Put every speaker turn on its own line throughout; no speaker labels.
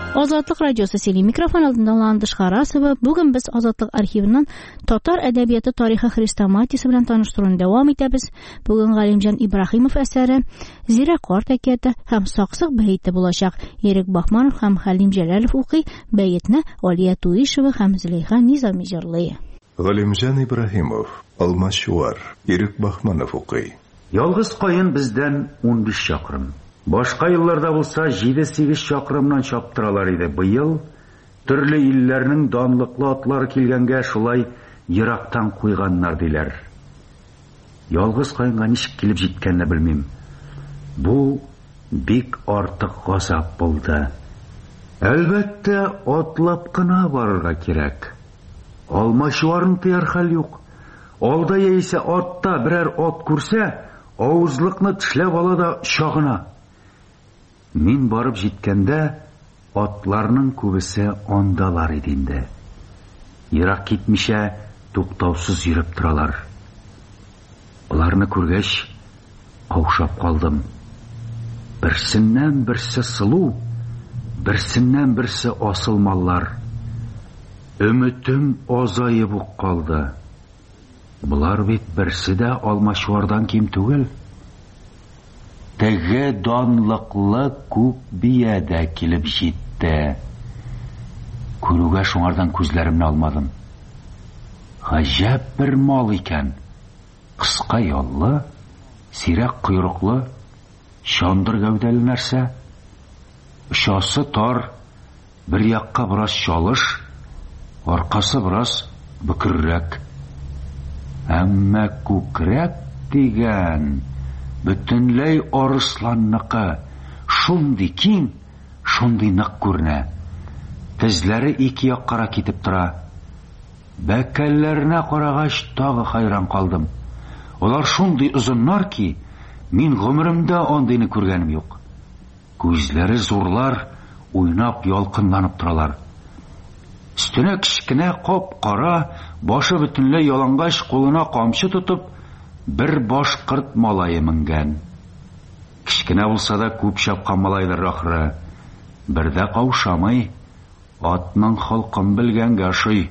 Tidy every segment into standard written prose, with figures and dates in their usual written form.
Азатлык радиосы сөйли микрофон алдында Ландыш Харасова. Бүген без Азатлык архивыннан татар әдәбияты тарихы хрестоматиясе белән таныштыруны дәвам итәбез. Бүген Галимҗан Ибраһимов әсәре Зирә карт әкияте һәм Саксык бәйете булачак. Ерек Бахманов һәм Хәлим Җәләлов укый, бәетне Алия Туишева һәм Зөләйха Низами җырлый.
Галимҗан Ибраһимов, Алмачуар, Ерек Бахманов укый.
Ялгыз кайын бездән 15 чакрым. Башка елларда булса 7-8 чакрымнан чаптыралар иде. Быел төрле илләрнең данлыклы атлары килгәнгә шулай ерактан куйганнар диләр. Ялгыз кайынга ничек килеп җиткәнне белмим. Бу бик артык газап булды. Әлбәттә, атлап кына барырга кирәк. Алмачуарны тыяр хәл юк. Алда яисә атта берәр ат күрсә, авызлыкны тешләп ала да чагына. Мин барып җиткәндә, атларның күбесе андалар иде инде. Ерак китмичә, туктаусыз йөреп торалар. Аларны күргәч, каушап калдым. Берсеннән берсе сылу, берсеннән берсе асылмаллар. Өмитем азаеп ук калды. Булар бит берсе дә Алмачуардан ким түгел. Теге данлыклы күк бия дә килеп җитте. Күрүгә шуңардан күзләремне алмадым. Гаҗәп бер мал икән. Кыска яллы, сирәк койрыклы, чандыр гәүдәле нәрсә. Очасы тар, бер якка бераз чалыш, аркасы бераз бөкрерәк. Әмма күкрәк дигән бөтенләй арысланныкы, шундый киң, шундый нык күренә. Тезләре ике яккара китеп тора. Бәкәлләренә карагач тагы хайран калдым. Алар шундый озыннар ки, мин гомеремдә андыйны күргәнем юк. Күзләре зурлар, уйнап ялкынланып торалар. Өстенә кечкенә кап-кара, башы бөтенләй ялангач, кулына камчы тотып, бер башкорт малае менгән. Кечкенә булса да күп чапкан малайдыр ахры. Бердә каушамый, атның халкын белгәнгә ашый.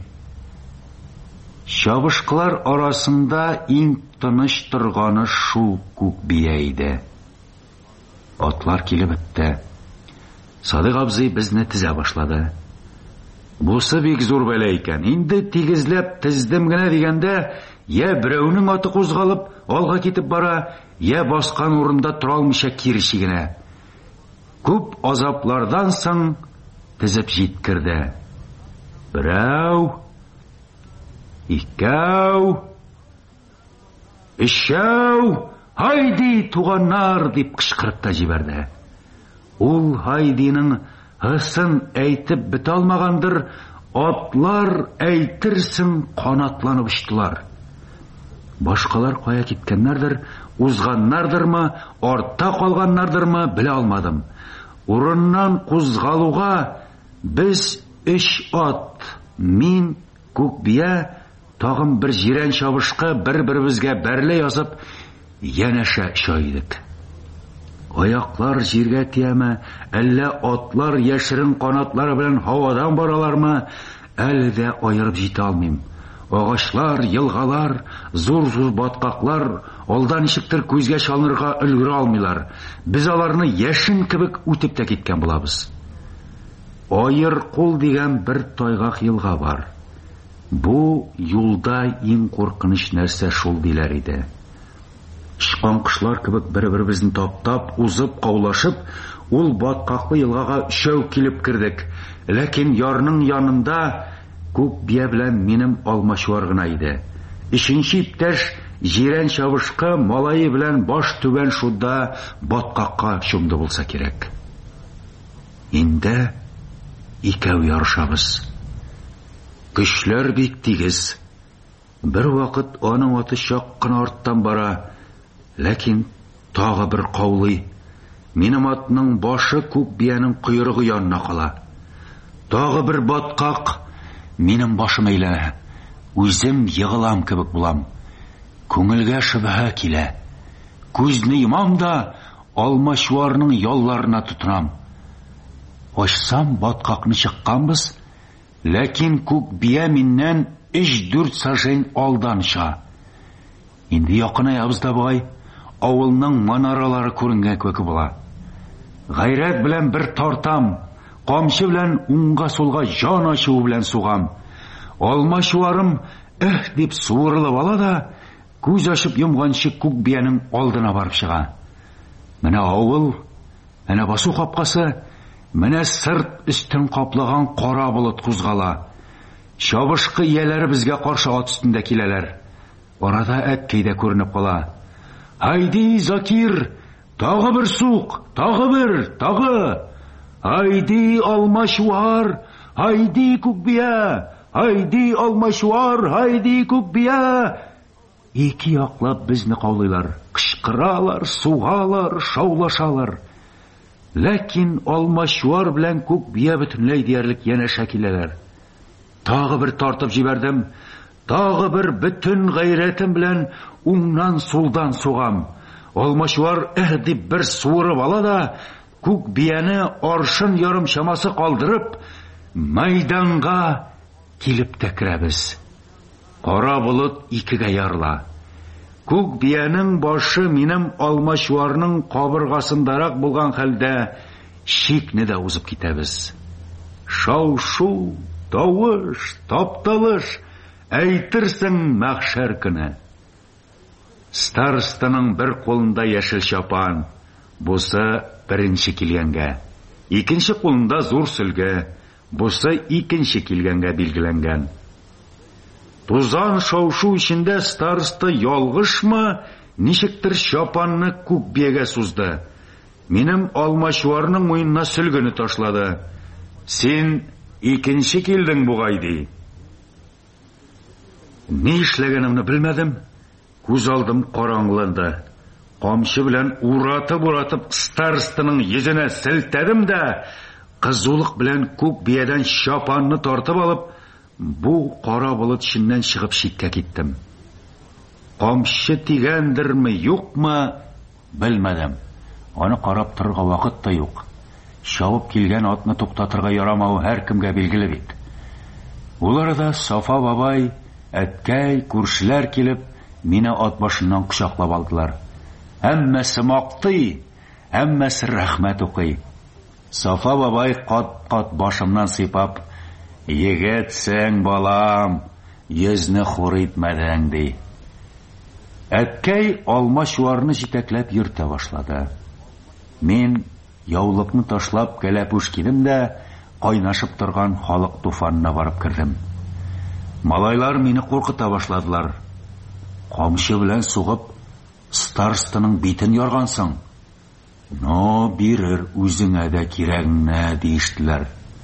Чабышкылар арасында иң тыныч торганы шул күк бия иде. Атлар килеп бетте. Садык абзый безне тезә башлады. Бусы бик зур бәла икән. Инде тигезләп тездем генә дигәндә, я берәүнең аты кузгалып, алга китеп бара, я баскан урында тора алмыйча кире чигенә. Күп азаплардан соң тезеп җиткерде. Берәү, икәү, өчәү, haydi туганнар дип кычкырып та җибәрде. Ул Хайдиның Хысын әйтеп бит алмагандыр, атлар әйтерсең канатланып очтылар. Башкалар кая киткәннәрдер, узганнардырмы, артта калганнардырмы, белә алмадым. Урыннан кузгалуга без 3 ат, мин, күк бия, тагын бер җирән чабышкы бер-беребезгә бәрле язып, янәшә чайдык. Аяклар җиргә тияме, әллә атлар яшерен канатлары белән һавадан баралармы, әле дә аерып җитә алмыйм. Агачлар, елгалар, зур-зур баткаклар алдан ничектер күзгә чалынырга өлгерә алмыйлар. Без аларны яшен кебек үтеп тә киткән булабыз. Айыр кул дигән бер тайгак елга бар. Бу юлда иң куркыныч нәрсә шул диләр иде. Шкан кышлар кебек бер-беребезне таптап, узып, каулашып, ул баткаклы елгага шәү килеп кирдек. Ләкин ярның янында күк бия белән минем Алмачуар гына иде. Ишенче иптәш җирән чабышкы малае белән баш түбән шуда баткакка чумды булса кирәк. Инде икәү ярышабыз. Көчләр бик тигез. Бер вакыт аның аты чак кына арттан бара. Ләкин тагы бер каулый. Минем атның башы күк биянең койрыгы янына кала. Тагы бер баткак, минем башым әйләнә. Үзем егылам кебек булам. Күңелгә шөбһә килә. Күзне йомам да Алмачуарның ялларына тотынам. Ачсам баткакны чыкканбыз, ләкин күк бия миннән 3-4 сажень алдан чыга. Инде якынаябыз да бугай, авылның манаралары күренгән кебек була. Гайрәт белән бер тартам, камчы белән уңга-сулга жан ачуы белән сугам. Алмачуарым дип суырылып ала да, күз ачып йомганчы күк биянең алдына барып чыга. Менә авыл, менә басу капкасы, менә сырт өстен каплаган кара болыт кузгала. Чабышкы ияләре безгә каршы ат өстендә киләләр. Арада әткәй дә күренеп кала. Haydi Закир, тагы бер сук, тагы бер, тагы. Haydi Алмачуар, haydi Күкбия, haydi Алмачуар, haydi Күкбия. Ике яклап безне каулыйлар, кычкыралар, сугалар, шаулашалар. Ләкин Алмачуар белән Күкбия бөтенләй диярлек янәшә киләләр. Тагы бер тартып җибәрдем, тагы бер бүтән гайрәтем белән уңнан сулдан сугам. Алмачуар дип бер суырып ала да, күк бияне аршын ярым чамасы калдырып, мәйданга килеп тәкрәбез. Кара болыт икегә ярыла. Күк биянең башы минем Алмачуарның кабыргасындарак булган хәлдә чикне дә узып китәбез. Шау-шу, тавыш, тапталыш, әйтерсең мәхшәр көне. Старостаның бер кулында яшел чапан, бусы беренче килгәнгә. Икенче кулында зур сөлгә, бусы икенче килгәнгә билгеләнгән. Тузан шау-шу içinde староста ялгышмы, ничектер чапанны күк биягә сузды. Минем Алмачуарның муенына сөлгене ташлады. Син икенче килдең бугай ди. Ни эшләгәнемне белмәдем. Күз алдым караңгыланды. Камчы белән уратып старостаның йөзенә селтәдем дә, кызулык белән күк биядән чапанны тартып алып, бу кара болыт içеннән чыгып читкә киттем. Камчы тигәндерме, юкмы, белмәдем. Аны карап торырга вакыт та юк. Шавып килгән атны туктатырга ярамау һәркемгә билгеле бит. Уларда Сафа бабай, әткәй, күршеләр килеп, мине ат башыннан кочаклап алдылар. Һәммәсе мактый, һәммәсе рәхмәт укый. Сафа бабай кат-кат башымнан сыйпап, "Егетсең, балам, йөзне хур итмәдең" ди. Әткәй Алмачуарны җитәкләп йөртә башлады. Мин яулыкны ташлап кәләпүш кидем дә, кайнашып торган халык туфанына барып кердем. Малайлар мине куркыта башладылар. Камчы белән сугып, старостаның битен яргансың. "Но бирер үзеңә дә кирәгеңне" диештеләр.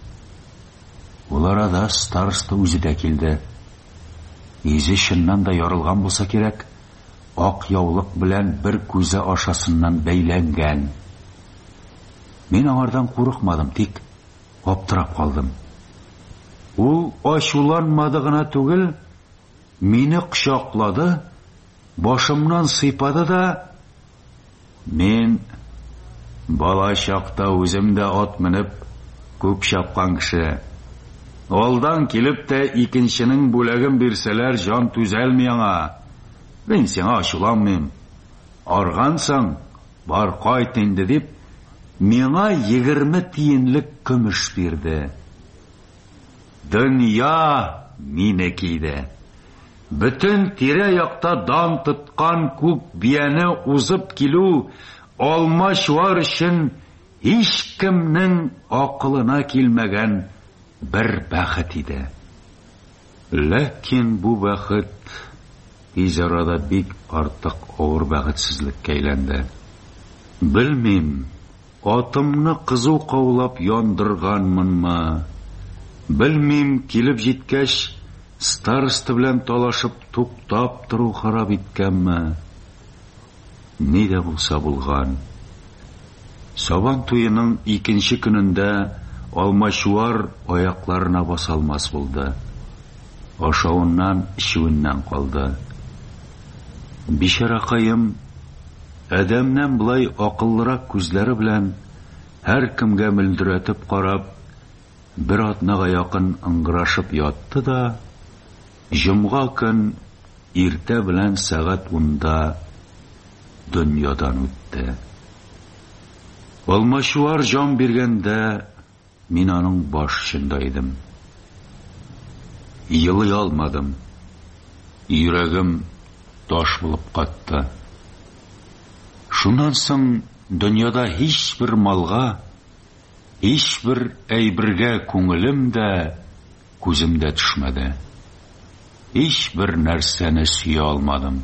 Уларда староста үзе дә килде. Изе чыннан да ярылган булса кирәк, ак яулык белән бер күзе ашасыннан бәйләнгән. Мин аңардан курыкмадым, тик аптырап калдым. Ул ачуланмады гына түгел, мине кочаклады, башымнан сыйпады да, мин бала чакта үзем дә ат менеп күп чапкан кеше. Алдан килеп тә икенченең бүләген бирсәләр, җан түзәлми аңа. Мин сиңа ачуланмыйм. Аргансың, бар кайт инде дип, миңа 20 тиенлек көмеш бирде. Дөнья минеке иде. Бүтән тирә-якта дан тоткан күк бияне узып килү Алмачуар өчен һичкемнең акылына килмәгән бер бәхет иде. Ләкин бу бәхет тиз арада бик артык авыр бәхетсезлеккә әйләнде. Белмим, атымны кызу каулап яндырганмынмы? Белмим, килеп җиткәч, староста белән талашып туктап тору харап иткәнме? Ни дә булса булган. Сабан туеның икенче көнендә Алмачуар аякларына басалмас булды. Ашавыннан, ичүеннән калды. Бишаракаем, әдәмнән булай акыллырак күзләре белән һәркемгә мөлдерәтеп карап, бер атнага якын ыңгырашып ятты да, җомга көн иртә белән сәгать 10-да дөньядан үтте. Алмачуар җан биргәндә, мин аның баш очында идем. Елый алмадым. Йөрәгем таш булып катты. Шуннан соң дөньяда һичбер малга, һичбер әйбергә күңелем дә, күзем дә төшмәде. Һичбер нәрсәне сөя алмадым.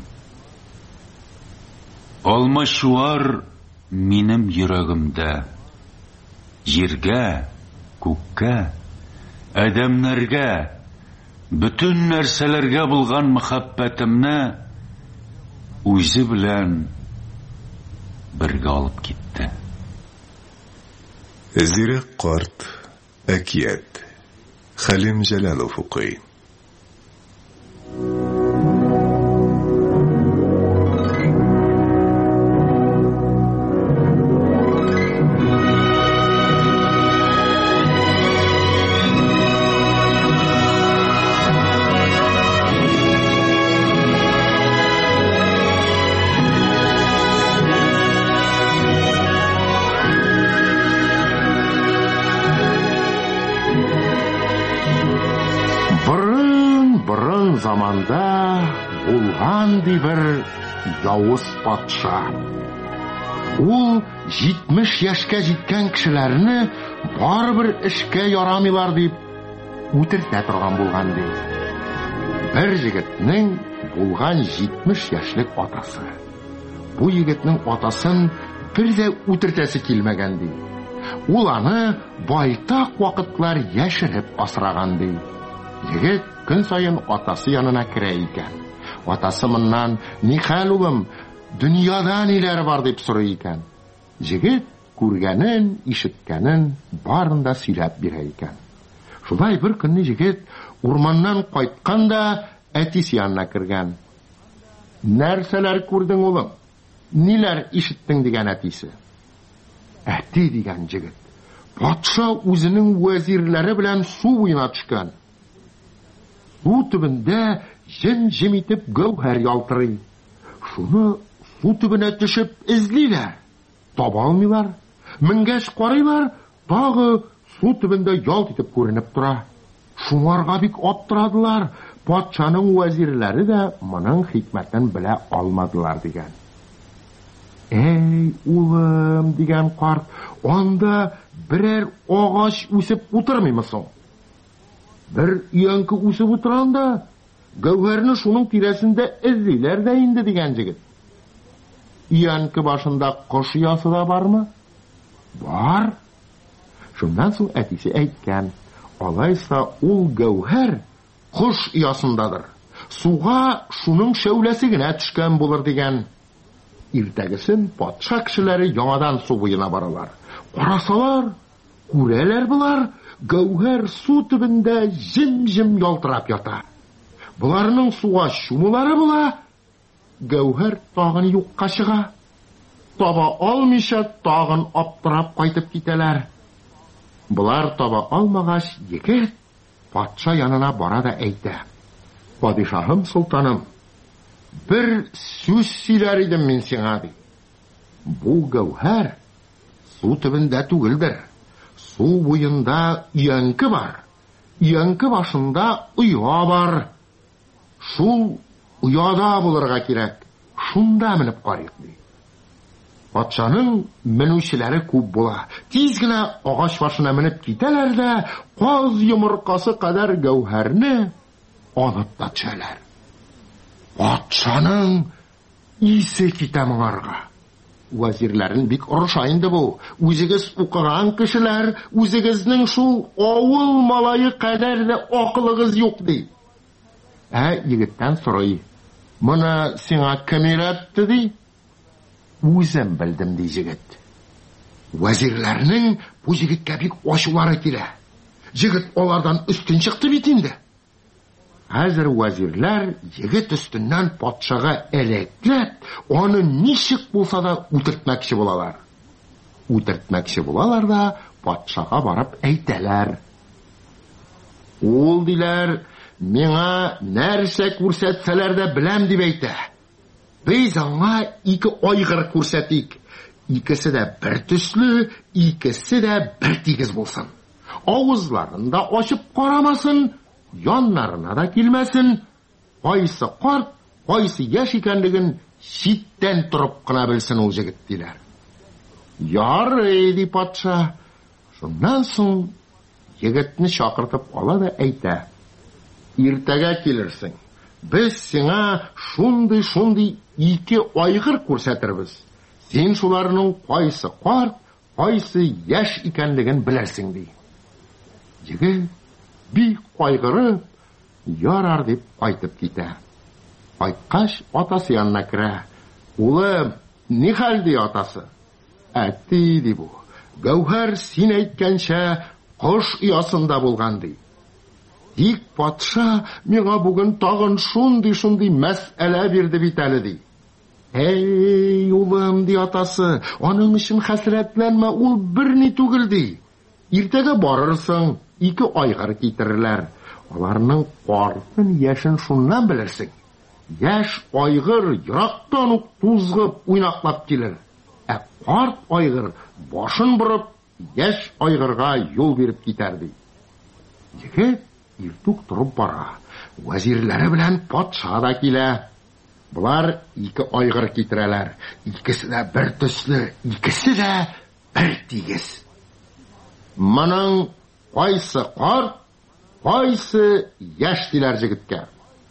Алмачуар минем йөрәгемдә, җиргә, күккә, адәмнәргә, bütün нәрсәләргә булган мөхәббәтемне үзе белән бергә алып китте.
Зирәк карт. Әкият. Хәлим Җәлалов укый.
Заманда булган бер явыз патша. Ул 70 яшькә җиткән кешеләрне барыбер эшкә ярамыйлар дип үтертә торган булган ди. Бер җегетнең булган 70 яшьлек атасы. Бу егетнең атасын бер дә үтертәсе килмәгән ди. Ул аны байтак вакытлар яшереп асраган ди. Егет көн сайын атасы янына керә икән. Атасы моннан: "Ни хәл, улым? Дөньяда ниләр бар?" дип сорый икән. Җегет күргәнен, ишеткәнен барын да сөйләп бирә икән. Шулай бер көнне җегет урманнан кайтканда әтисе янына кергән. "Нәрсәләр күрдең, улым? Ниләр ишеттең?" дигән әтисе. "Әти," дигән җегет, "патша үзенең вәзирләре белән су буена төшкән. Су төбендә җем-җем итеп гәүһәр ялтырый. Шуны су төбенә төшеп эзлиләр. Таба алмыйлар. Менгәч карыйлар, тагы су төбендә ялт итеп күренеп тора. Шуңарга бик аптырадылар. Патшаның вәзирләре дә моның хикмәтен белә алмадылар" дигән. "Эй, улым," дигән карт, "анда берәр агач үсеп утырмыймы соң? Бер өянке үсеп утырганда, гәүһәрне шуның тирәсендә эзлиләр дә инде" дигән җегет. "Өянке башында кош оясы да бармы?" "Бар." Шуннан соң әтисе әйткән: "Алайса ул гәүһәр кош оясындадыр. Суга шуның шәүләсе генә төшкән булыр" дигән. Иртәгесен патша кешеләре яңадан су буена баралар. Карасалар, күрәләр булар, гәүһәр су төбендә җем-җем ялтырап ята. Буларның суга чумулары була, гәүһәр тагын юкка чыга. Таба алмыйча тагын аптырап кайтып китәләр. Булар таба алмагач, егет патша янына бара да әйтә: "Падишаһым, солтаным, бер сүз сөйләр идем мин сиңа" ди. "Бу гәүһәр су төбендә түгелдер. Су буенда өянке бар. Өянке башында оя бар. Шул ояда булырга кирәк. Шунда менеп карыйк" ди. Патшаның менүчеләре күп була. Тиз генә агач башына менеп китәләр дә каз йомыркасы кадәр гәүһәрне алып та төшәләр. Патшаның исе китә моңарга. Вәзирләрен бик орыша инде бу. Үзегез укыган кешеләр, үзегезнең шул авыл малае кадәр дә акылыгыз юк ди. Егеттән сорый: "Моны сиңа кем өйрәтте?" ди. "Үзем белдем" ди җегет. Вәзирләрнең бу җегеткә бик ачулары килә. Җегет алардан өстен чыкты бит инде. Хәзер вәзирләр егет өстеннән патшага әләкләп, аны ничек булса да үтертмәкче булалар. үтертмәкче булалар да патшага барып әйтәләр. Ул диләр, миңа нәрсә күрсәтсәләр дә беләм дип әйтә. Без аңа 2 айгыр күрсәтик. Икесе дә бер төсле, икесе дә бер тигез булсын. Авызларын да ачып карамасын, яннарына да килмәсен. Кайсы карт, кайсы яшь икәнлеген читтән торып кына белсен ул җегет диләр. Ярый, ди патша. Шуннан соң егетне чакыртып ала да әйтә: Иртәгә килерсең. Без сиңа шундый 2 айгыр күрсәтербез. Син шуларның кайсы карт, кайсы яшь икәнлеген белерсең ди. Егет бик кайгырып, ярар дип кайтып китә. Кайткач, атасы янына керә. Улым, ни хәл ди атасы? Әти ди бу. Гәүһәр син әйткәнчә кош оясында булган ди. Тик патша миңа бүген тагын шундый мәсьәлә бирде бит әле ди. Эй, улым, ди атасы, аның өчен хәсрәтләнмә, ул берни түгел ди. Иртәгә барырсың, 2 айгыр китерерләр. Аларның картын яшен шуннан белерсең. Яшь айгыр ерактан ук тузгып, уйнаклап килер. Карт айгыр башын борып, яшь айгырга юл биреп китәр ди. Егет иртүк торып бара. Вәзирләре белән патша да килә. Булар 2 айгыр китерәләр. Икесе дә бер төсле, икесе дә бер тигез. Моның кайсы карт, кайсы яшь диләр җегеткә.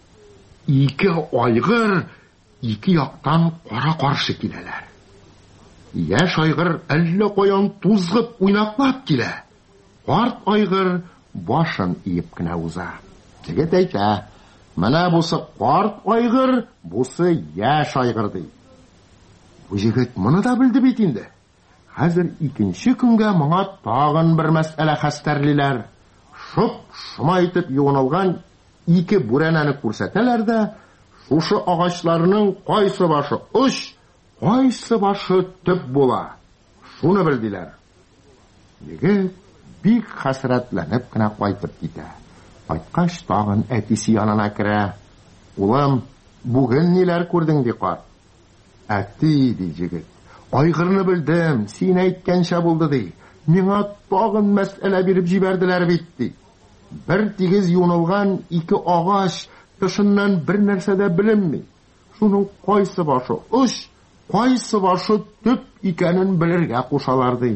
2 айгыр 2 яктан кара-каршы киләләр. Яшь айгыр әллә каян тузгып уйнаклап килә. Карт айгыр башын иеп кенә уза. Җегет әйтә: Менә бусы карт айгыр, бусы яшь айгыр ди. Бу җегет моны да белде бит инде. Хәзер 2нче көнгә моңа тагын бер мәсьәлә хәстәрлиләр. Шома итеп юынылган 2 бүрәнәне күрсәтәләр дә, шушы агачларның кайсы башы уч, кайсы башы төп була. Шуны белдиләр. Егет бик хәсрәтләнеп кенә кайтып китә. Кайткач, тагын әтисе янына керә. Улым, бүген ниләр күрдең ди карт? Әти, ди җегет. Айгырны белдем, син әйткәнчә булды ди. Миңа тагын мәсьәлә биреп җибәрделәр бит ди. Бер тигез юнылган 2 агач, тышыннан бер нәрсә дә беленми. Шуның кайсы башы уч, кайсы башы төп икәнен белергә кушалар ди.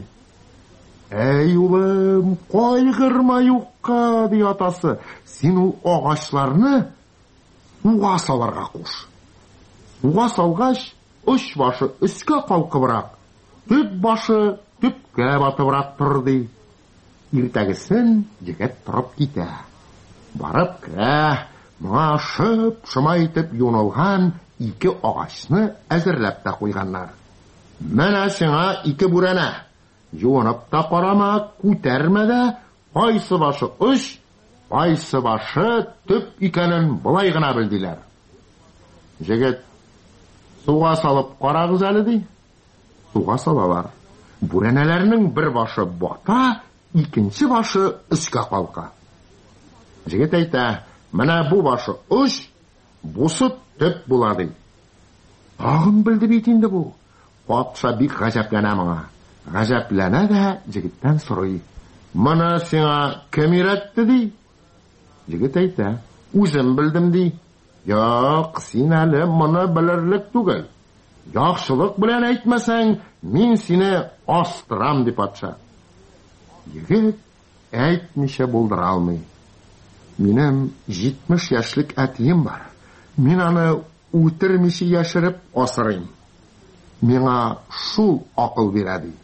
Эй, улым, кайгырма юкка, ди атасы. Син ул агачларны суга салырга куш. Суга салгач, уч башы өскә калкыбрак, төп башы төпкә батыбрак тор ди. Иртәгесен җегет торып китә. Барып керә, моңа шыма итеп юнылган 2 агачны әзерләп тә куйганнар. Менә сиңа 2 бүрәнә. Юынып та карама, күтәрмә дә, кайсы башы уч, кайсы башы төп икәнен болай гына белдиләр. Җегет: Суга салып карагыз әле ди. Суга салалар. Бүрәнәләрнең бер башы бата, 2нче башы өскә калка. Җегет әйтә: Менә бу башы уч, бусы төп була ди. Тагын белде бит инде бу. Патша бик гаҗәпләнә моңа. Гаҗәпләнә дә җегеттән сорый: Моны сиңа кем өйрәтте ди? Җегет әйтә: Үзем белдем ди. Юк, син әле моны белерлек түгел. Яхшылык белән әйтмәсәң, мин сине астырам ди патша. Егет әйтмичә булдыра алмый. Минем 70 яшьлек әтием бар. Мин аны үтермичә яшереп асырыйм. Миңа шул акыл бирә ди.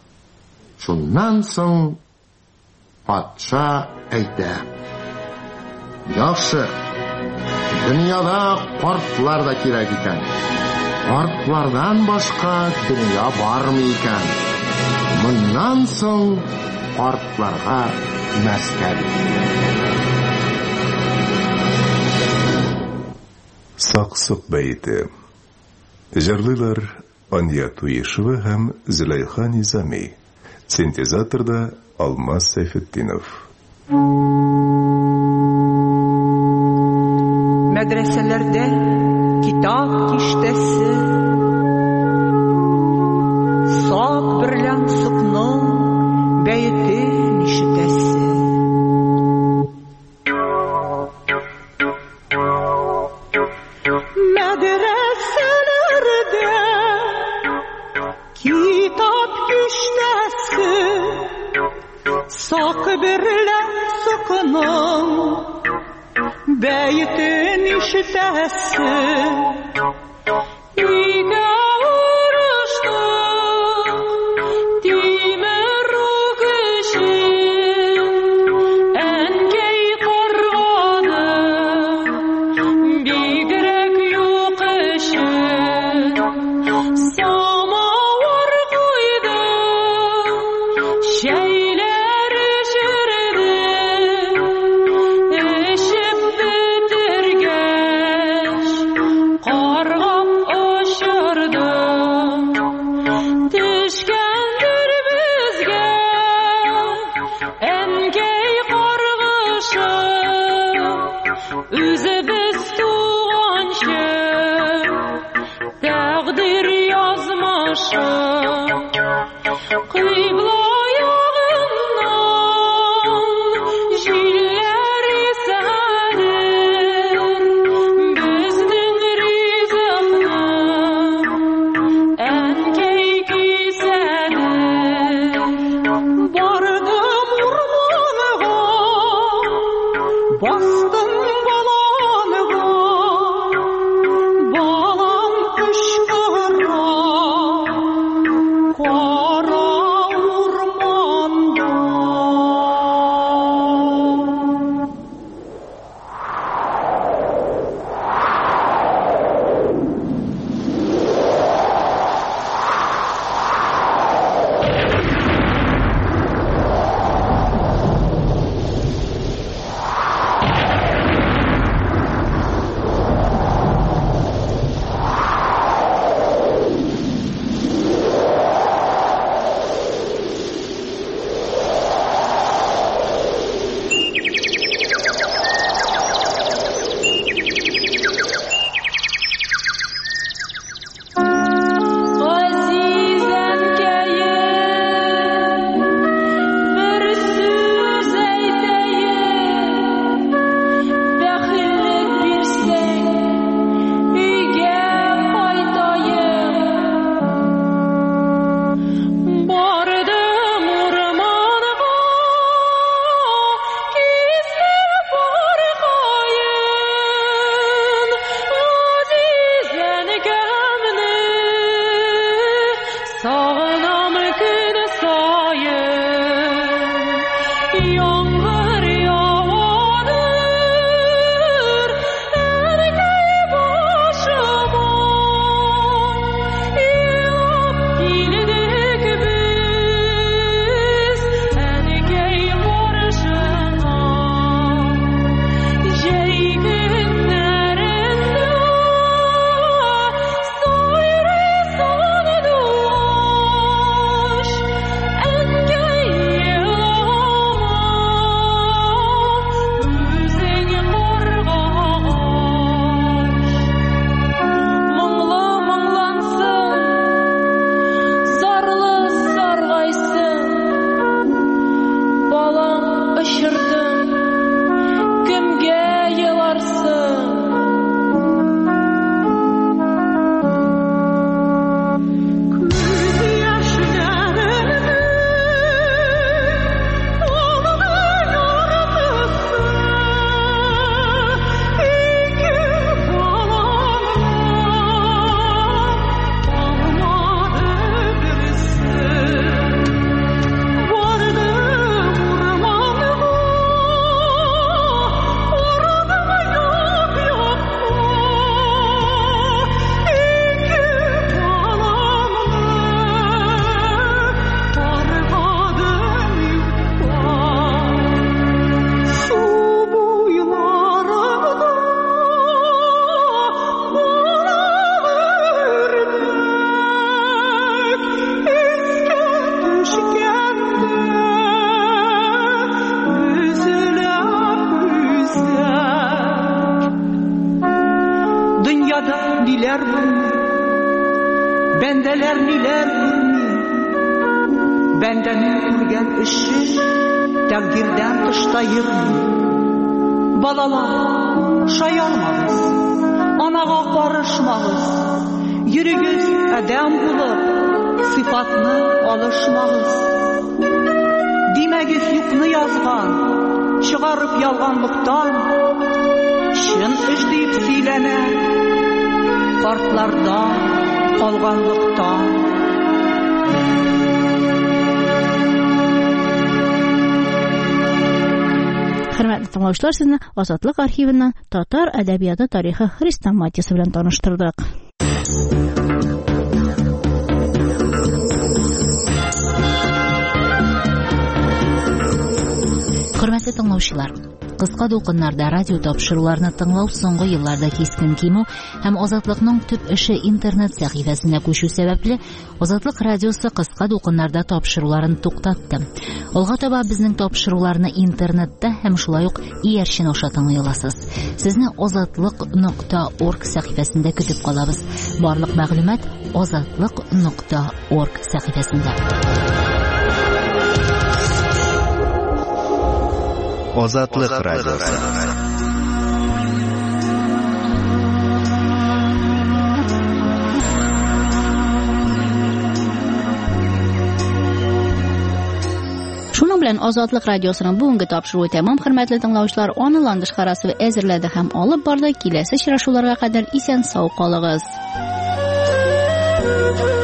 Шуннан соң патша әйтә: Яхшы, дөньяда картлар да кирәк икән. Картлардан башка дөнья бармый икән. Моннан соң картларга мәскәл.
Сак-сук бәйте. Җырлыйлар Ания Туешева һәм Зөләйха Низами. Синтезаторда Алмаз Сайфетдинов.
Мәдрәсәләрдә китап киштәсе, сак берлән сукның бәйтен ишетәсе. Мәдрәсәләрдә китап киштәсе, сак берлән сукның бәйтен ишетәсе. Нигә урышты тимер үгешен, әнкәй карганы бигрәк юк өчен. Самавыр куйды, чәйләр эчерде, эчеп бетергәч каргап очырды. Төшкәндер безгә әнкәй каргышы, үзебез туганчы тәкъдир язмышы. Кыйбла ягыннан җилләр исәдер, безнең ризыкны әнкәй кисәдер. Бардым урманга, бастым баланга, балам кычкыра кара урманда. Азиз әнкәем, бер сүз әйтәйем, бәхиллек бирсәң, өйгә кайтайым. Бардым урманга, кистем баркайын, азиз әнкәмне сагынам көн саен. Яңгыр явадыр әнкәй башыма, елап килдек без әнкәй барышына. Җәй көннәрендә сайрый сандугач, әнкәй елама, үзең каргагач. Моңлы моңлансың, зарлы саргайсың, балаң очырдың, кемгә еларсың? Күз яшьләреңне алды яртысы, ике баламнан алмады берсе. Бардым урманга,
ниләр күрми. Бәндәнең күргән эше тәкъдирдән тышта йөрми. Балалар, шаярмагыз, анага карышмагыз. Йөрегез адәм булып, сыйфатны алышмагыз. Димәгез юкны язган, чыгарып ялганлыктан, чын эш дип сөйләнә, картлардан калганлыктан.
Хөрмәтле тыңлаучылар, сезне Азатлык архивыннан татар әдәбияты тарихы хрестоматиясе белән таныштырдык. Хөрмәтле тыңлаучылар, кыска дулкыннарда радио тапшыруларны тыңлау соңгы елларда кискен кимү һәм Азатлыкның төп эше интернет сәхифәсенә күчү сәбәпле Азатлык радиосы кыска дулкыннарда тапшыруларын туктатты. Алга таба безнең тапшыруларны интернетта һәм шулай ук иярчен аша тыңлый аласыз. Сезне azatlык.org сәхифәсендә көтеп калабыз. Барлык мәгълүмат azatlык.org сәхифәсендә.
Азатлык радиосы.
Шуның белән Азатлык радиосының бүгенге тапшыруы тәмам, хөрмәтле тыңлаучылар, аны ландыш карасы әзерләде һәм алып барды. Киләсе очрашуларга кадәр исән сау калыгыз.